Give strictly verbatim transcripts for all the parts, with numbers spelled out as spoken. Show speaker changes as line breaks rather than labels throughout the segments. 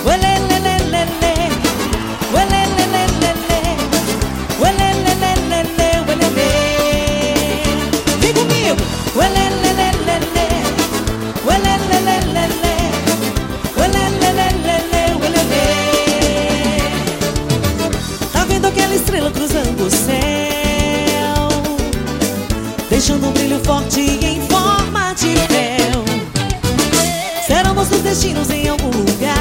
Uelelelelele, uelelelelele, uelelelelele, uelele. Vem comigo. Uelelelelele, uelelelelele, uelelelelele, uelele. Tá vendo aquela estrela cruzando o céu, deixando um brilho forte em forma de véu? Serão nossos destinos em algum lugar,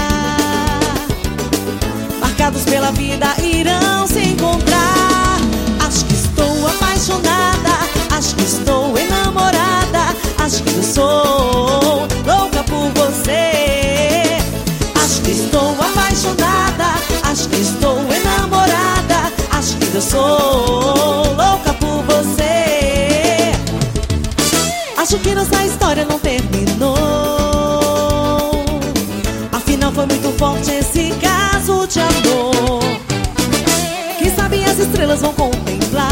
marcados pela vida, irão se encontrar. Acho que estou apaixonada, acho que estou enamorada, acho que eu sou louca por você. Acho que estou apaixonada, acho que estou enamorada, acho que eu sou louca por você. Acho que nossa história não terminou, afinal foi muito forte esse caso de amor. Quem sabe as estrelas vão contemplar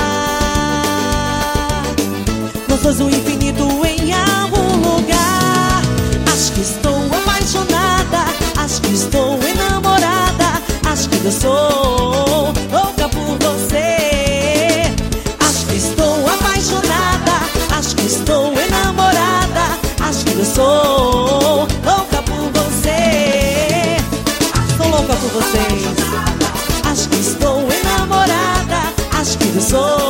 nós dois o infinito em algum lugar. Acho que estou apaixonada, acho que estou enamorada, acho que eu sou louca por você. Acho que estou apaixonada, acho que estou enamorada, acho que eu sou louca por você. Sou louca por vocês. Acho que estou enamorada, acho que eu sou